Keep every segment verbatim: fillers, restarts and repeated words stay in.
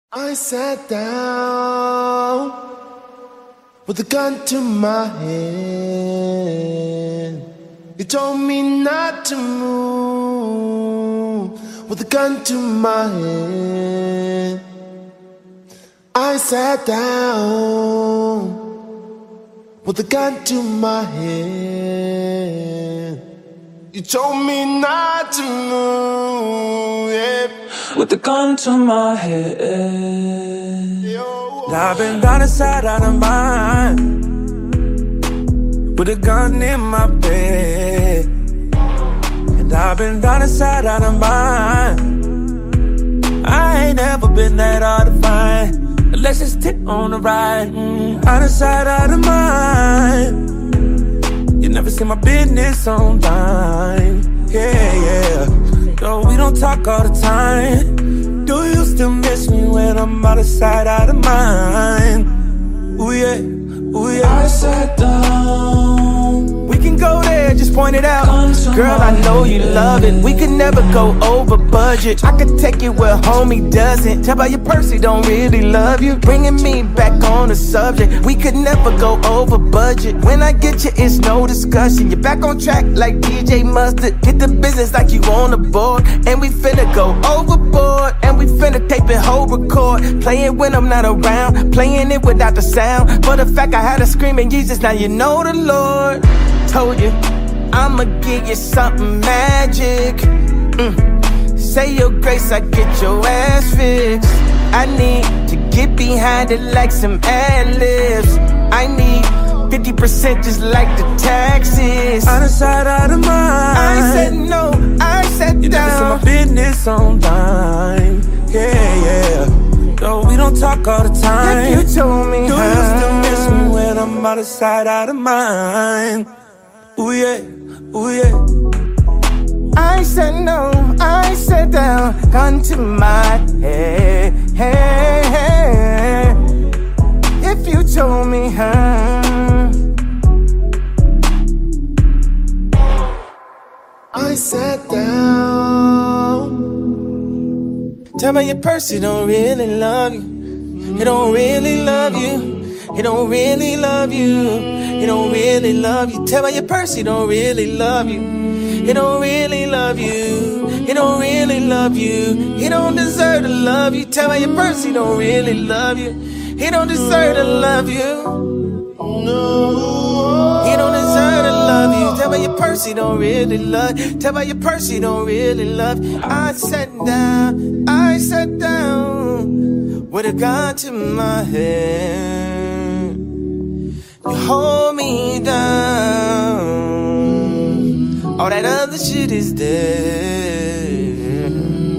I sat down with a gun to my head. You told me not to move with a gun to my head. I sat down with a gun to my head. You told me not to move, yeah. With a gun to my head. I've been down inside out of mind, with a gun in my bed. And I've been down inside out of mind. I ain't never been that hard to find, unless it's tick on the ride. mm. Out of sight, out of mind. You never see my business on time. Yeah, yeah. No, we don't talk all the time. Do you still miss me when I'm out of sight, out of mind? Ooh yeah, ooh yeah. I sat down. We can go there, just point it out. Girl, I know you love it. We could never go over budget. I could take you where homie doesn't. Tell by your purse he don't really love you. Bringing me back on the subject. We could never go over budget. When I get you, it's no discussion. You're back on track like D J Mustard. Get the business like you on the board. And we finna go overboard. And we finna tape it whole record. Playing when I'm not around. Playing it without the sound. For the fact I had a screaming Jesus, now you know the Lord told you I'ma give you something magic. mm. Say your grace, I get your ass fixed. I need to get behind it like some ad-libs. I need fifty percent just like the taxes. Out of sight, out of mind. I said no, I said you down. You never see my business on time. Yeah, yeah. No, we don't talk all the time. If you told me, do you still miss me when I'm out of sight, out of mind? Ooh yeah, ooh yeah. I said no, I said down, gun to my head. Hey, hey. If you told me, huh? I sat down. Tell me your person don't really love you. He don't really love you. He don't really love you. He don't really love you. Tell me your person don't really love you. He don't really love you. He don't really love you. He don't deserve to love you. Tell me your person don't really love you. He don't deserve to love you. No. He don't deserve to love you. Tell me your person don't really love. Tell me your person don't really love. I sat down. I sat down with a gun to my head. You hold me down. All that other shit is dead.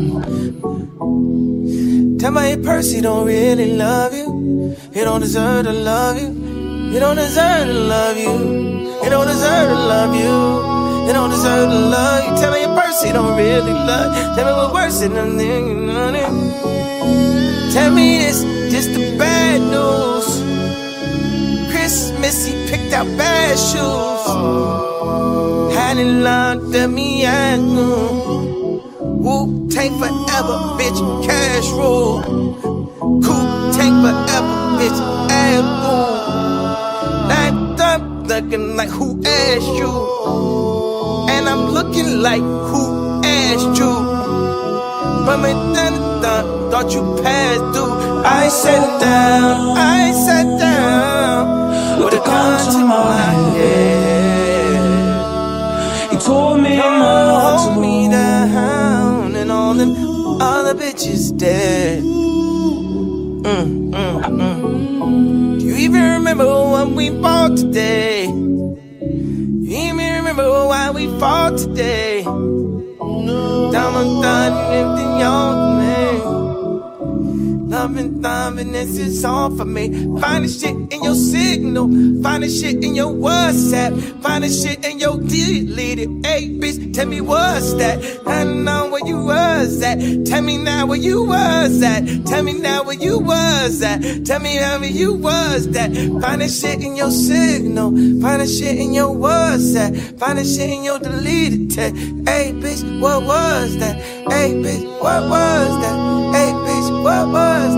Tell my Percy don't really love you. He don't deserve to love you. He don't deserve to love you. He don't deserve to love you. He don't deserve to love you. Tell me your Percy don't really love you. Tell me what's worse than them things, you know what I mean? Tell me this, just the bad news. Missy picked out bad shoes. Had it locked at me at noon. Wu-Tang forever, bitch, cash rule. Cool-Tank forever, bitch, ass rule. Now I'm looking like who asked you? And I'm looking like who asked you? But me done done, thought you passed through. I sat down, I sat down with a gun to my head. He told me not to me down, and all them other bitches dead. Mm, mm, mm. Do you even remember what we fought today? You even remember why we fought today? Diamond done everything y'all made. Loving, loving, this is all for me. Find the shit in your signal. Find the shit in your WhatsApp. Find the shit in your deleted. Hey, bitch, tell me what's that? I don't know where you was at. Tell me now where you was at. Tell me now where you was at. Tell me how you was that. Find the shit in your signal. Find the shit in your WhatsApp. Find the shit in your deleted text. Hey, bitch, what was that? Hey, bitch, what was that? Hey, bitch, what was that?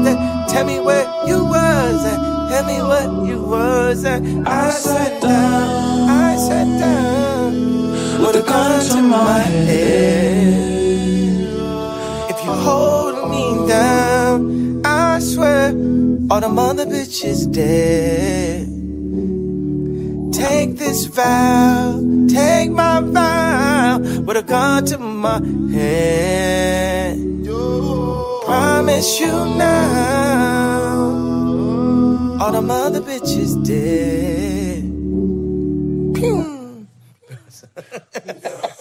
Tell me where you was at. Tell me what you was at. I sat down, I sat down with a gun to my head. If you hold me down, I swear all the mother bitches dead. Take this vow, take my vow with a gun to my head. Promise you now, all the mother bitches dead. Pew.